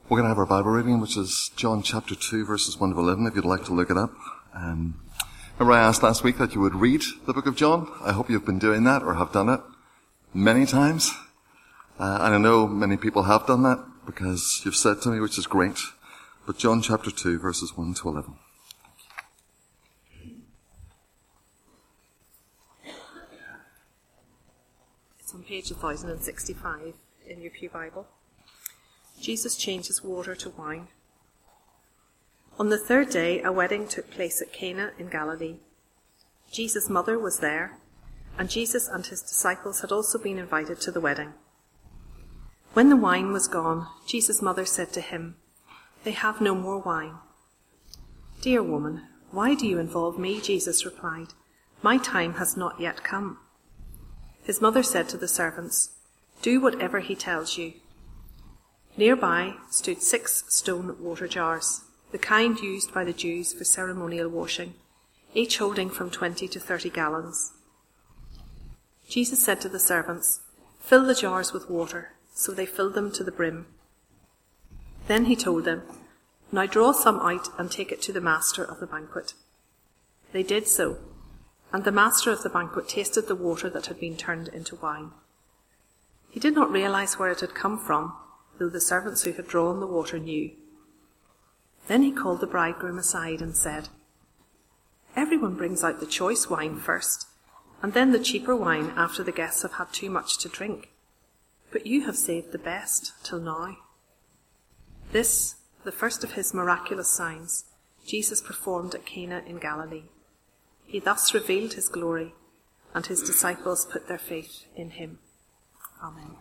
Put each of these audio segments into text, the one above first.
We're going to have our Bible reading, which is John chapter 2, verses 1 to 11, if you'd like to look it up. Remember I asked last week that you would read the book of John. I hope you've been doing that or have done it many times. And I know many people have done that because you've said to me, which is great. But John chapter 2, verses 1 to 11. It's on page 1065 in your Pew Bible. Jesus changes water to wine. On the third day, a wedding took place at Cana in Galilee. Jesus' mother was there, and Jesus and his disciples had also been invited to the wedding. When the wine was gone, Jesus' mother said to him, "They have no more wine." "Dear woman, why do you involve me?" Jesus replied. "My time has not yet come." His mother said to the servants, "Do whatever he tells you." Nearby stood 6 stone water jars, the kind used by the Jews for ceremonial washing, each holding from 20 to 30 gallons. Jesus said to the servants, "Fill the jars with water," so they filled them to the brim. Then he told them, "Now draw some out and take it to the master of the banquet." They did so, and the master of the banquet tasted the water that had been turned into wine. He did not realize where it had come from, though the servants who had drawn the water knew. Then he called the bridegroom aside and said, "Everyone brings out the choice wine first, and then the cheaper wine after the guests have had too much to drink. But you have saved the best till now." This, the first of his miraculous signs, Jesus performed at Cana in Galilee. He thus revealed his glory, and his disciples put their faith in him. Amen.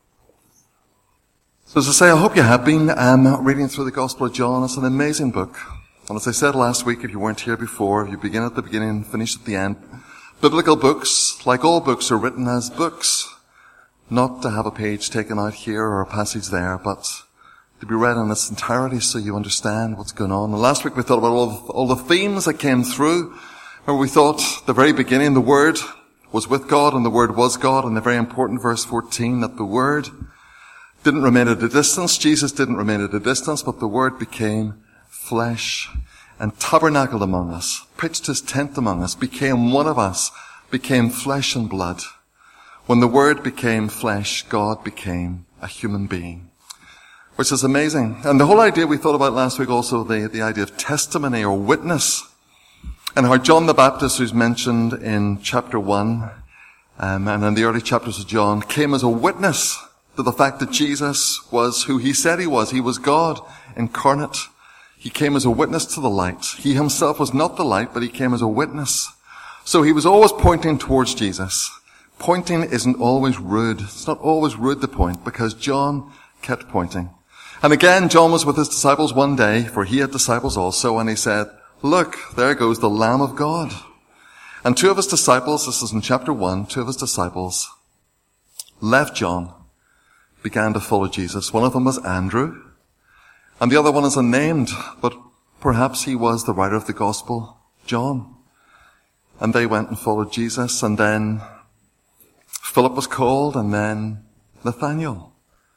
So as I say, I hope you have been reading through the Gospel of John. It's an amazing book. And as I said last week, if you weren't here before, you begin at the beginning and finish at the end. Biblical books, like all books, are written as books. Not to have a page taken out here or a passage there, but to be read in its entirety so you understand what's going on. And last week we thought about all the themes that came through, where we thought the very beginning the Word was with God and the Word was God, and the very important verse 14 that the Word didn't remain at a distance. Jesus didn't remain at a distance, but the Word became flesh and tabernacled among us, pitched his tent among us, became one of us, became flesh and blood. When the Word became flesh, God became a human being, which is amazing. And the whole idea we thought about last week also, the idea of testimony or witness, and how John the Baptist, who's mentioned in chapter 1, and in the early chapters of John, came as a witness to the fact that Jesus was who he said he was. He was God incarnate. He came as a witness to the light. He himself was not the light, but he came as a witness. So he was always pointing towards Jesus. Pointing isn't always rude. It's not always rude to point, because John kept pointing. And again, John was with his disciples one day, for he had disciples also, and he said, "Look, there goes the Lamb of God." And 2 of his disciples, this is in chapter 1, 2 of his disciples left John, began to follow Jesus. One of them was Andrew, and the other one is unnamed, but perhaps he was the writer of the gospel, John. And they went and followed Jesus, and then Philip was called, and then Nathanael.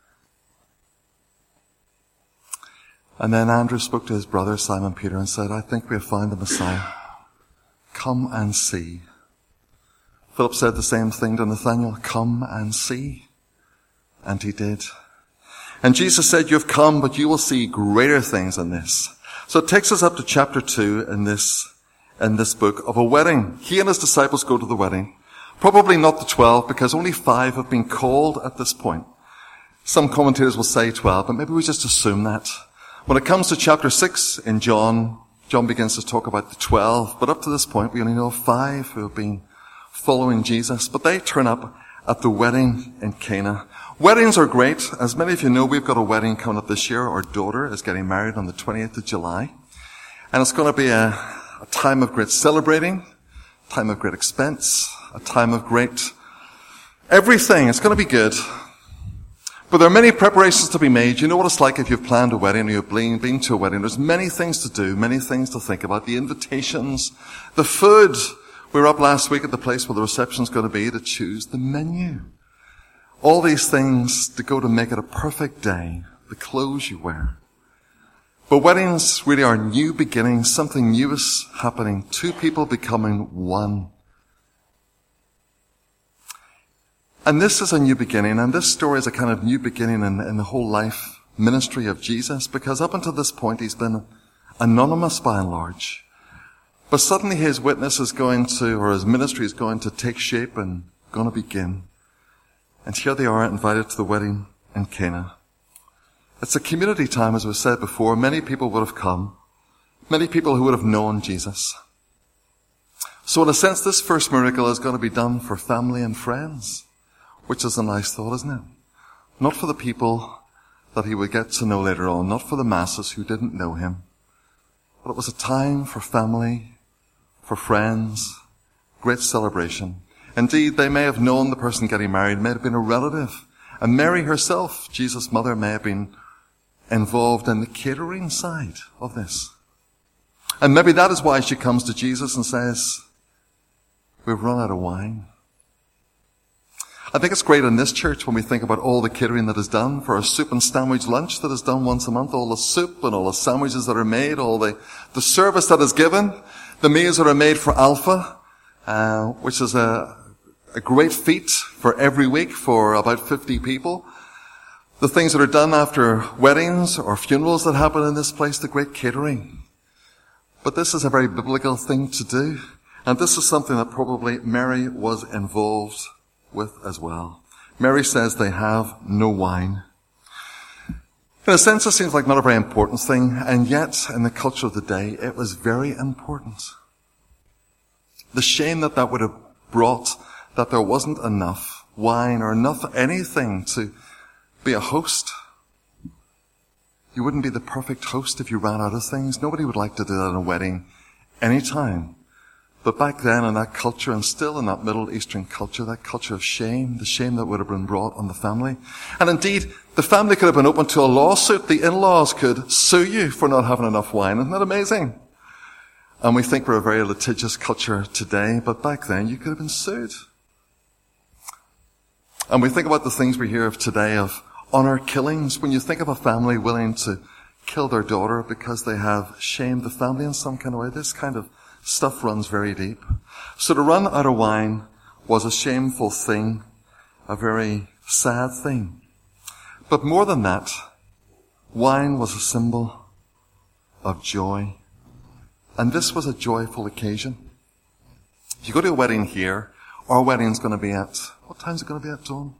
And then Andrew spoke to his brother Simon Peter and said, "I think we have found the Messiah. Come and see." Philip said the same thing to Nathanael, "Come and see." And he did. And Jesus said, "You've come, but you will see greater things than this." So it takes us up to chapter 2 in this book of a wedding. He and his disciples go to the wedding. Probably not the 12, because only 5 have been called at this point. Some commentators will say 12, but maybe we just assume that. When it comes to chapter 6 in John begins to talk about the 12, but up to this point we only know 5 who have been following Jesus. But they turn up at the wedding in Cana. Weddings are great. As many of you know, we've got a wedding coming up this year. Our daughter is getting married on the 20th of July. And it's going to be a time of great celebrating, a time of great expense, a time of great everything. It's going to be good. But there are many preparations to be made. You know what it's like if you've planned a wedding or you've been to a wedding. There's many things to do, many things to think about. The invitations, the food. We were up last week at the place where the reception's going to be to choose the menu. All these things to go to make it a perfect day the clothes you wear. But weddings really are new beginnings. Something new is happening. Two people becoming one. And this is a new beginning, and this story is a kind of new beginning in the whole life ministry of Jesus, because up until this point he's been anonymous by and large. But suddenly his witness is going to, or his ministry is going to take shape and going to begin. And here they are invited to the wedding in Cana. It's a community time, as was said before. Many people would have come. Many people who would have known Jesus. So in a sense, this first miracle is going to be done for family and friends, which is a nice thought, isn't it? Not for the people that he would get to know later on, not for the masses who didn't know him. But it was a time for family, for friends, great celebration. Indeed, they may have known the person getting married, may have been a relative. And Mary herself, Jesus' mother, may have been involved in the catering side of this. And maybe that is why she comes to Jesus and says, we've run out of wine. I think it's great in this church when we think about all the catering that is done for a soup and sandwich lunch that is done once a month, all the soup and all the sandwiches that are made, all the service that is given, the meals that are made for Alpha, which is a great feat for every week for about 50 people. The things that are done after weddings or funerals that happen in this place, the great catering. But this is a very biblical thing to do. And this is something that probably Mary was involved with as well. Mary says they have no wine. In a sense, it seems like not a very important thing, and yet in the culture of the day, it was very important. The shame that would have brought that there wasn't enough wine or enough anything to be a host. You wouldn't be the perfect host if you ran out of things. Nobody would like to do that in a wedding anytime. But back then in that culture, and still in that Middle Eastern culture, that culture of shame, the shame that would have been brought on the family. And indeed, the family could have been open to a lawsuit. The in-laws could sue you for not having enough wine. Isn't that amazing? And we think we're a very litigious culture today, but back then you could have been sued. And we think about the things we hear of today of honor killings. When you think of a family willing to kill their daughter because they have shamed the family in some kind of way, this kind of stuff runs very deep. So to run out of wine was a shameful thing, a very sad thing. But more than that, wine was a symbol of joy. And this was a joyful occasion. If you go to a wedding here, our wedding's going to be at, what time's it going to be at, Dawn?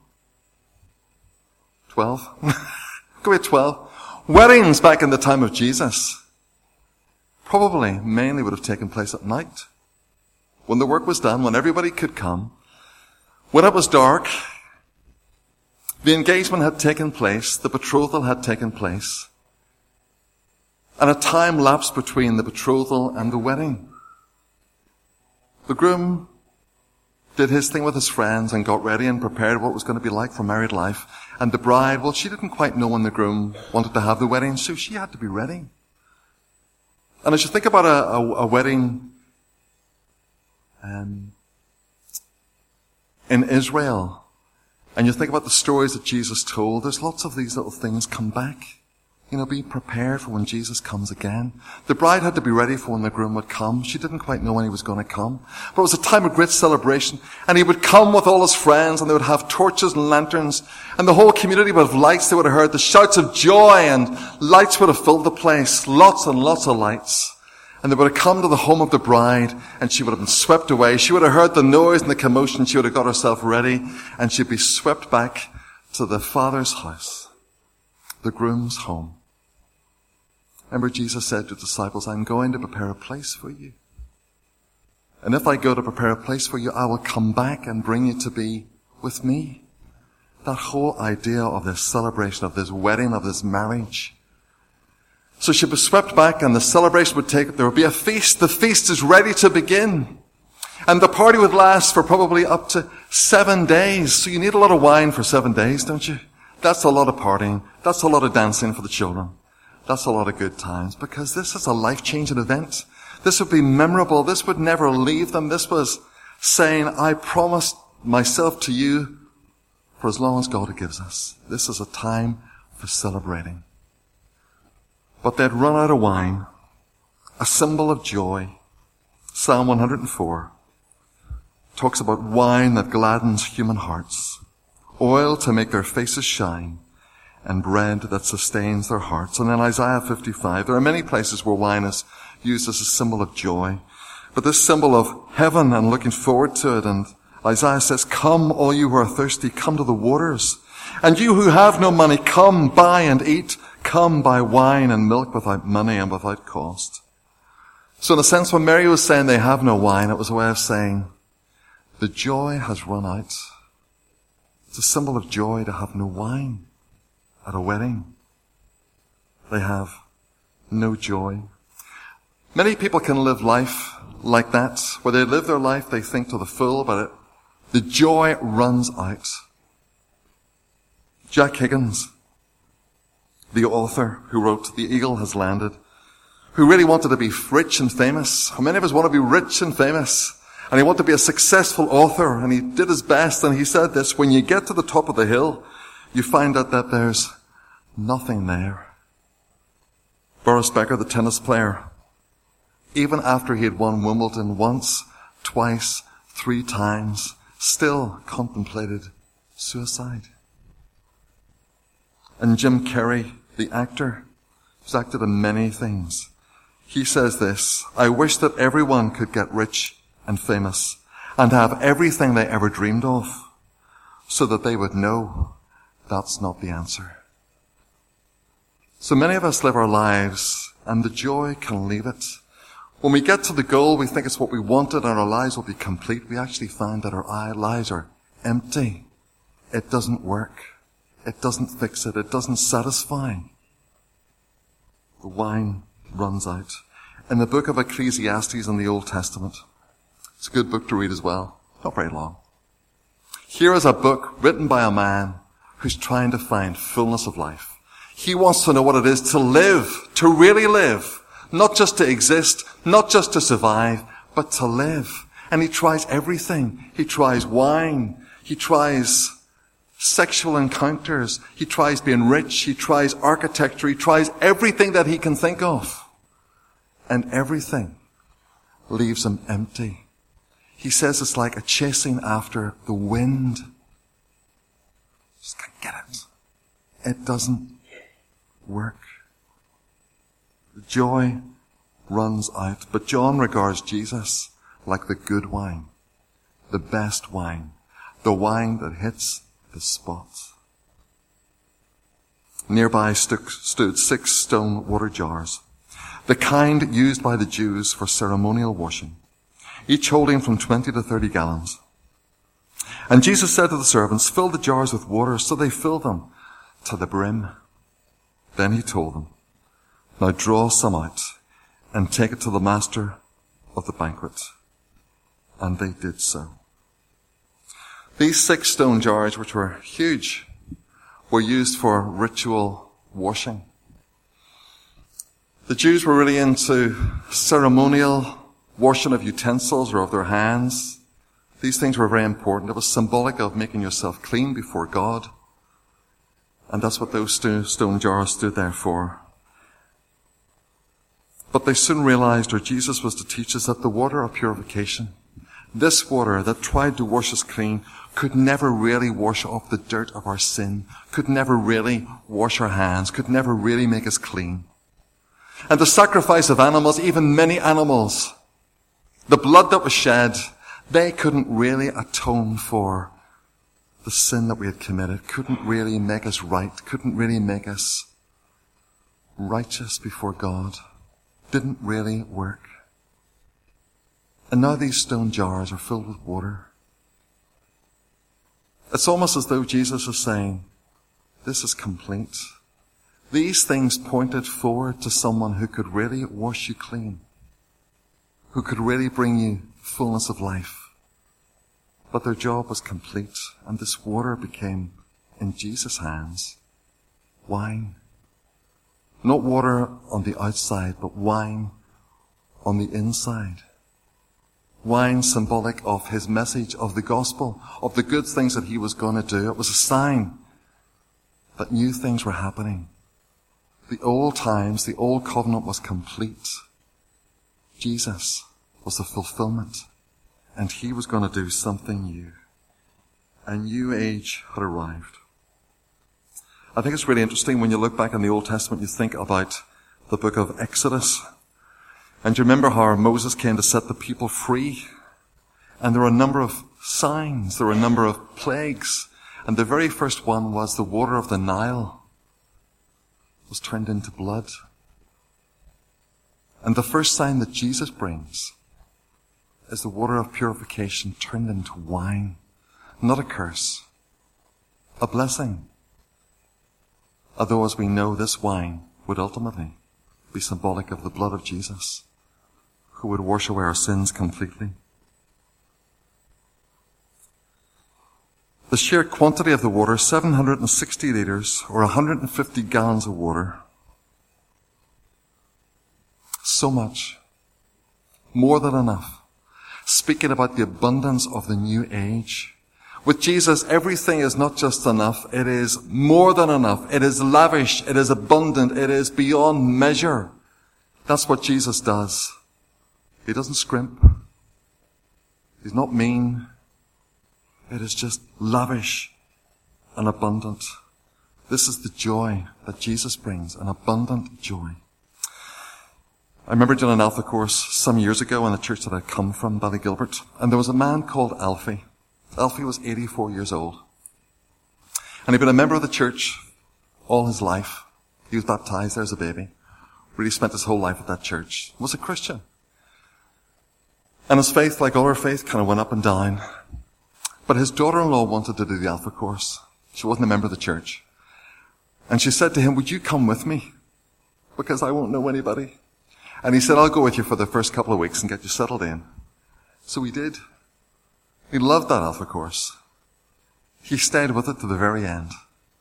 12? Go at 12. Weddings back in the time of Jesus probably mainly would have taken place at night. When the work was done, when everybody could come, when it was dark, the engagement had taken place, the betrothal had taken place, and a time lapsed between the betrothal and the wedding. The groom did his thing with his friends and got ready and prepared what it was going to be like for married life. And the bride, well, she didn't quite know when the groom wanted to have the wedding, so she had to be ready. And as you think about a wedding in Israel, and you think about the stories that Jesus told, there's lots of these little things come back. You know, be prepared for when Jesus comes again. The bride had to be ready for when the groom would come. She didn't quite know when he was going to come. But it was a time of great celebration. And he would come with all his friends, and they would have torches and lanterns. And the whole community would have lights. They would have heard the shouts of joy, and lights would have filled the place. Lots and lots of lights. And they would have come to the home of the bride, and she would have been swept away. She would have heard the noise and the commotion. She would have got herself ready, and she'd be swept back to the Father's house, the groom's home. Remember, Jesus said to the disciples, I'm going to prepare a place for you. And if I go to prepare a place for you, I will come back and bring you to be with me. That whole idea of this celebration, of this wedding, of this marriage. So she'd be swept back, and the celebration would take, there would be a feast. The feast is ready to begin. And the party would last for probably up to 7 days. So you need a lot of wine for 7 days, don't you? That's a lot of partying. That's a lot of dancing for the children. That's a lot of good times, because this is a life-changing event. This would be memorable. This would never leave them. This was saying, I promised myself to you for as long as God gives us. This is a time for celebrating. But they'd run out of wine, a symbol of joy. Psalm 104 talks about wine that gladdens human hearts, oil to make their faces shine, and bread that sustains their hearts. And in Isaiah 55, there are many places where wine is used as a symbol of joy. But this symbol of heaven and looking forward to it, and Isaiah says, "Come, all you who are thirsty, come to the waters. And you who have no money, come, buy and eat. Come, buy wine and milk without money and without cost." So in a sense, when Mary was saying they have no wine, it was a way of saying, the joy has run out. It's a symbol of joy to have no wine at a wedding. They have no joy. Many people can live life like that, where they live their life, they think to the full about it. The joy runs out. Jack Higgins, the author who wrote The Eagle Has Landed, who really wanted to be rich and famous. How many of us want to be rich and famous? And he wanted to be a successful author, and he did his best, and he said this: when you get to the top of the hill, you find out that there's nothing there. Boris Becker, the tennis player, even after he had won Wimbledon once, twice, 3 times, still contemplated suicide. And Jim Carrey, the actor, who's acted in many things, he says this: "I wish that everyone could get rich and famous and have everything they ever dreamed of, so that they would know that's not the answer." So many of us live our lives and the joy can leave it. When we get to the goal, we think it's what we wanted and our lives will be complete. We actually find that our lives are empty. It doesn't work. It doesn't fix it. It doesn't satisfy. The wine runs out. In the book of Ecclesiastes in the Old Testament, it's a good book to read as well. Not very long. Here is a book written by a man who's trying to find fullness of life. He wants to know what it is to live, to really live. Not just to exist, not just to survive, but to live. And he tries everything. He tries wine. He tries sexual encounters. He tries being rich. He tries architecture. He tries everything that he can think of. And everything leaves him empty. He says it's like a chasing after the wind. Just can't get it. It doesn't work. The joy runs out. But John regards Jesus like the good wine, the best wine, the wine that hits the spot. Nearby stood 6 stone water jars, the kind used by the Jews for ceremonial washing, each holding from 20 to 30 gallons. And Jesus said to the servants, "Fill the jars with water." So they filled them to the brim. Then he told them, "Now draw some out and take it to the master of the banquet." And they did so. These 6 stone jars, which were huge, were used for ritual washing. The Jews were really into ceremonial washing of utensils or of their hands. These things were very important. It was symbolic of making yourself clean before God. And that's what those stone jars stood there for. But they soon realized, or Jesus was to teach us, that the water of purification, this water that tried to wash us clean, could never really wash off the dirt of our sin, could never really wash our hands, could never really make us clean. And the sacrifice of animals, even many animals, the blood that was shed, they couldn't really atone for the sin that we had committed, couldn't really make us right, couldn't really make us righteous before God, didn't really work. And now these stone jars are filled with water. It's almost as though Jesus is saying, this is complete. These things pointed forward to someone who could really wash you clean, who could really bring you fullness of life. But their job was complete, and this water became, in Jesus' hands, wine. Not water on the outside, but wine on the inside. Wine symbolic of his message of the gospel, of the good things that he was going to do. It was a sign that new things were happening. The old times, the old covenant was complete. Jesus was the fulfillment, and he was going to do something new. A new age had arrived. I think it's really interesting when you look back in the Old Testament, you think about the book of Exodus. And you remember how Moses came to set the people free? And there were a number of signs, there were a number of plagues. And the very first one was the water of the Nile was turned into blood. And the first sign that Jesus brings is the water of purification turned into wine. Not a curse, a blessing. Although, as we know, this wine would ultimately be symbolic of the blood of Jesus, who would wash away our sins completely. The sheer quantity of the water, 760 litres, or 150 gallons of water. So much. More than enough. Speaking about the abundance of the new age. With Jesus, everything is not just enough, it is more than enough. It is lavish, it is abundant, it is beyond measure. That's what Jesus does. He doesn't scrimp. He's not mean. It is just lavish and abundant. This is the joy that Jesus brings, an abundant joy. I remember doing an Alpha course some years ago in the church that I'd come from, Ballygilbert, and there was a man called Alfie. Alfie was 84 years old. And he'd been a member of the church all his life. He was baptized there as a baby. Really spent his whole life at that church. Was a Christian. And his faith, like all our faith, kind of went up and down. But his daughter-in-law wanted to do the Alpha course. She wasn't a member of the church. And she said to him, would you come with me? Because I won't know anybody. And he said, I'll go with you for the first couple of weeks and get you settled in. So he did. He loved that Alpha course. He stayed with it to the very end.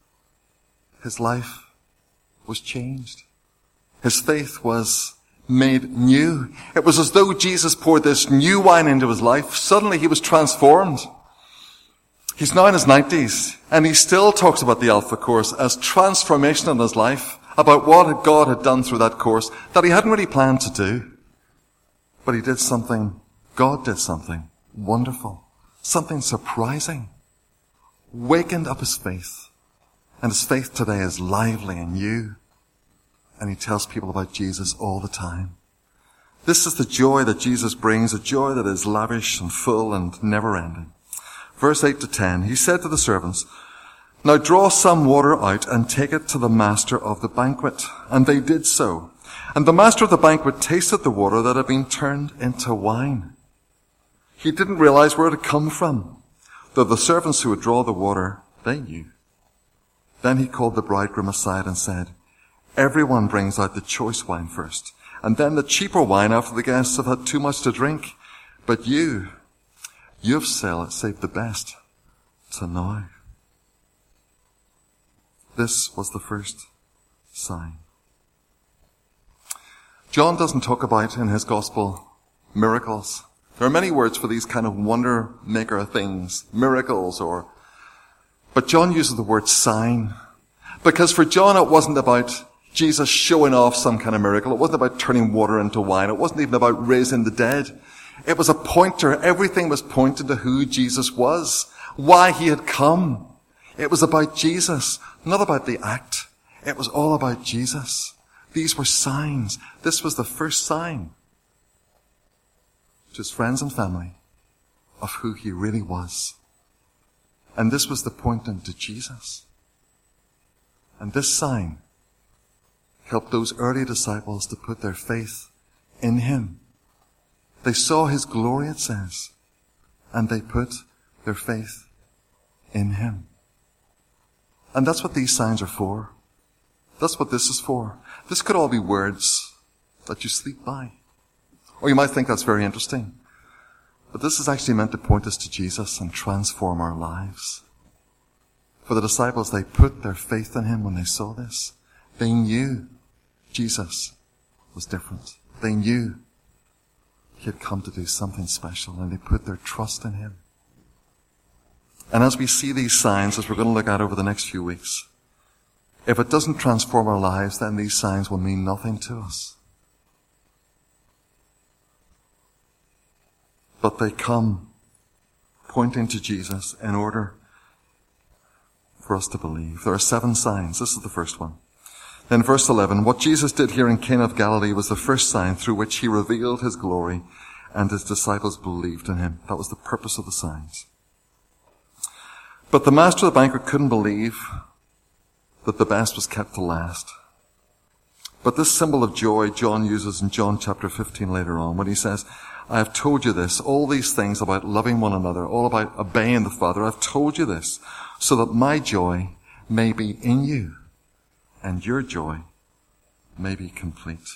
His life was changed. His faith was made new. It was as though Jesus poured this new wine into his life. Suddenly he was transformed. He's now in his 90s, and he still talks about the Alpha course as transformation in his life, about what God had done through that course that he hadn't really planned to do. But he did something, God did something wonderful. Something surprising. Wakened up his faith. And his faith today is lively and new. And he tells people about Jesus all the time. This is the joy that Jesus brings, a joy that is lavish and full and never ending. Verse 8 to 10, he said to the servants, now draw some water out and take it to the master of the banquet. And they did so. And the master of the banquet tasted the water that had been turned into wine. He didn't realize where it had come from, though the servants who would draw the water, they knew. Then he called the bridegroom aside and said, everyone brings out the choice wine first, and then the cheaper wine after the guests have had too much to drink. But you've saved the best to now. This was the first sign. John doesn't talk about in his gospel miracles. There are many words for these kind of wonder maker things, miracles but John uses the word sign. Because for John it wasn't about Jesus showing off some kind of miracle. It wasn't about turning water into wine. It wasn't even about raising the dead. It was a pointer. Everything was pointed to who Jesus was, why he had come. It was about Jesus, not about the act. It was all about Jesus. These were signs. This was the first sign to his friends and family of who he really was. And this was the pointing to Jesus. And this sign helped those early disciples to put their faith in him. They saw his glory, it says, and they put their faith in him. And that's what these signs are for. That's what this is for. This could all be words that you sleep by. Or you might think that's very interesting. But this is actually meant to point us to Jesus and transform our lives. For the disciples, they put their faith in him when they saw this. They knew Jesus was different. They knew he had come to do something special, and they put their trust in him. And as we see these signs, as we're going to look at over the next few weeks, if it doesn't transform our lives, then these signs will mean nothing to us. But they come pointing to Jesus in order for us to believe. There are 7 signs. This is the first one. Then verse 11, what Jesus did here in Cana of Galilee was the first sign through which he revealed his glory, and his disciples believed in him. That was the purpose of the signs. But the master of the banquet couldn't believe that the best was kept to last. But this symbol of joy John uses in John chapter 15 later on when he says, I have told you this, all these things about loving one another, all about obeying the Father. I've told you this so that my joy may be in you and your joy may be complete.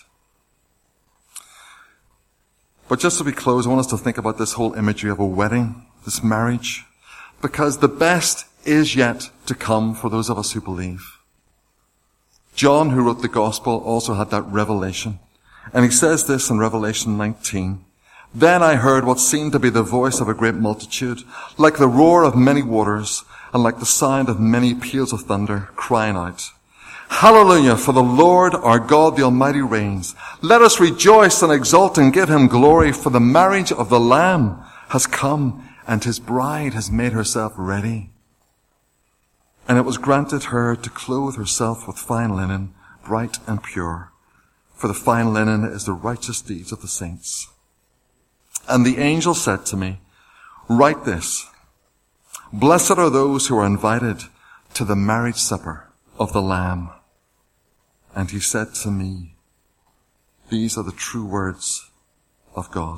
But just as we close, I want us to think about this whole imagery of a wedding, this marriage, because the best is yet to come for those of us who believe. John, who wrote the gospel, also had that revelation. And he says this in Revelation 19. Then I heard what seemed to be the voice of a great multitude, like the roar of many waters, and like the sound of many peals of thunder, crying out, Hallelujah, for the Lord our God the Almighty reigns. Let us rejoice and exult and give him glory, for the marriage of the Lamb has come, and his bride has made herself ready. And it was granted her to clothe herself with fine linen, bright and pure, for the fine linen is the righteous deeds of the saints. And the angel said to me, Write this, Blessed are those who are invited to the marriage supper of the Lamb. And he said to me, These are the true words of God.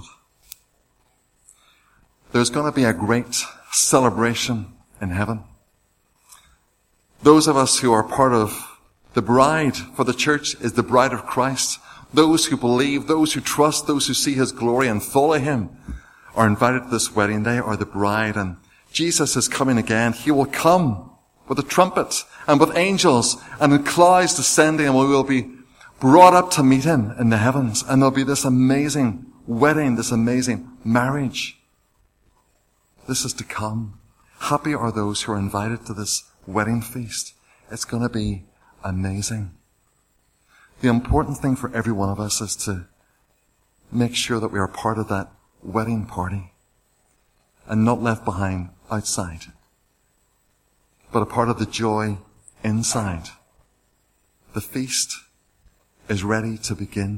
There's going to be a great celebration in heaven. Those of us who are part of the bride, for the church is the bride of Christ, those who believe, those who trust, those who see his glory and follow him are invited to this wedding. They are the bride, and Jesus is coming again. He will come with a trumpet and with angels and in clouds descending, and we will be brought up to meet him in the heavens. And there'll be this amazing wedding, this amazing marriage. This is to come. Happy are those who are invited to this wedding feast. It's going to be amazing. The important thing for every one of us is to make sure that we are part of that wedding party and not left behind outside, but a part of the joy inside. The feast is ready to begin.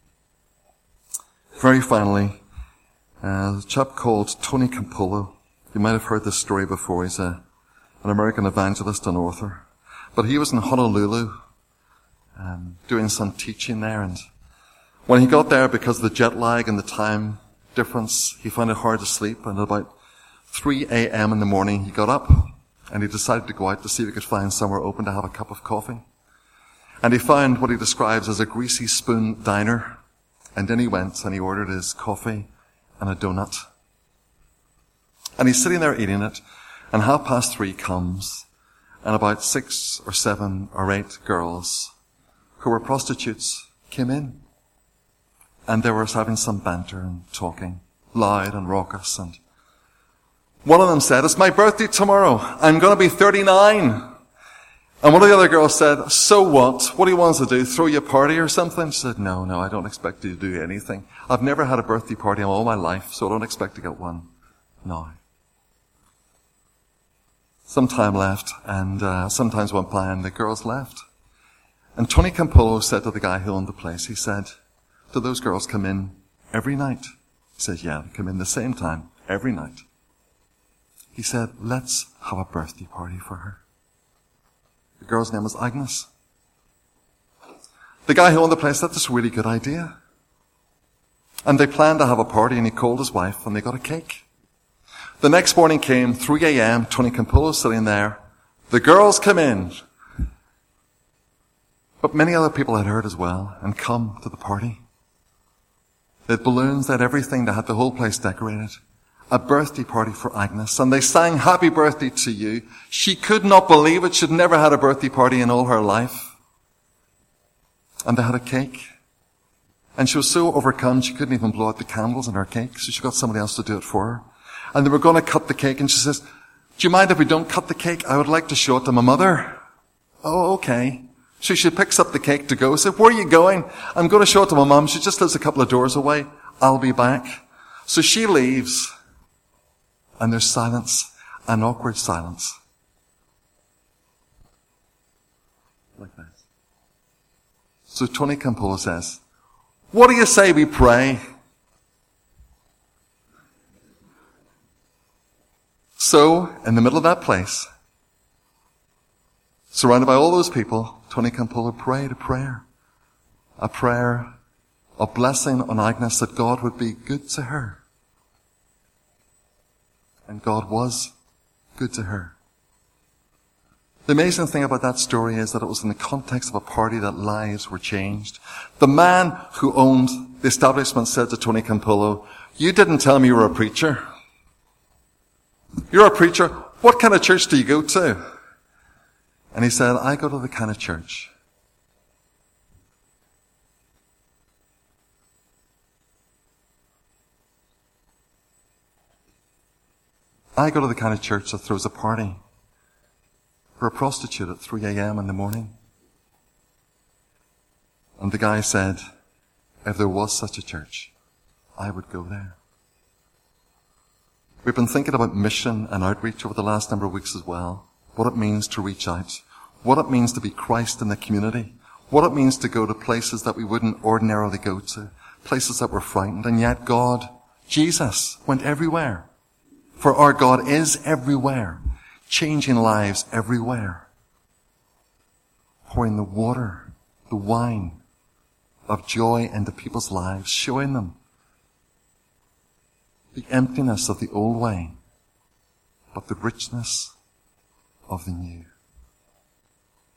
Very finally, a chap called Tony Campolo. You might have heard this story before. He's an American evangelist and author. But he was in Honolulu doing some teaching there, and when he got there, because of the jet lag and the time difference, he found it hard to sleep, and at about 3 a.m. in the morning he got up and he decided to go out to see if he could find somewhere open to have a cup of coffee. And he found what he describes as a greasy spoon diner, and then he went and he ordered his coffee and a donut. And he's sitting there eating it, and 3:30 comes, and about 6 or 7 or 8 girls who were prostitutes came in. And they were having some banter and talking, loud and raucous. And one of them said, It's my birthday tomorrow. I'm going to be 39. And one of the other girls said, So what? What do you want us to do? Throw you a party or something? She said, No, I don't expect you to do anything. I've never had a birthday party in all my life, so I don't expect to get one now. Some time left, and sometimes went by, and the girls left. And Tony Campolo said to the guy who owned the place, he said, Do those girls come in every night? He said, Yeah, they come in the same time every night. He said, Let's have a birthday party for her. The girl's name was Agnes. The guy who owned the place said, That's a really good idea. And they planned to have a party, and he called his wife, and they got a cake. The next morning came, 3 a.m., Tony Campolo sitting there. The girls come in. But many other people had heard as well and come to the party. They had balloons, they had everything, they had the whole place decorated. A birthday party for Agnes, and they sang Happy Birthday to You. She could not believe it. She'd never had a birthday party in all her life. And they had a cake. And she was so overcome she couldn't even blow out the candles in her cake, so she got somebody else to do it for her. And they were going to cut the cake, and she says, Do you mind if we don't cut the cake? I would like to show it to my mother. Oh, okay. So she picks up the cake to go. Said, where are you going? I'm going to show it to my mum. She just lives a couple of doors away. I'll be back. So she leaves. And there's silence. An awkward silence. Like that. So Tony Campolo says, what do you say we pray? So, in the middle of that place, surrounded by all those people, Tony Campolo prayed a prayer of blessing on Agnes, that God would be good to her. And God was good to her. The amazing thing about that story is that it was in the context of a party that lives were changed. The man who owned the establishment said to Tony Campolo, you didn't tell me you were a preacher. You're a preacher. What kind of church do you go to? And he said, I go to the kind of church that throws a party for a prostitute at 3 a.m. in the morning. And the guy said, if there was such a church, I would go there. We've been thinking about mission and outreach over the last number of weeks as well. What it means to reach out. What it means to be Christ in the community. What it means to go to places that we wouldn't ordinarily go to. Places that were frightened. And yet God, Jesus, went everywhere. For our God is everywhere. Changing lives everywhere. Pouring the water, the wine of joy into people's lives. Showing them the emptiness of the old way, but the richness of the new.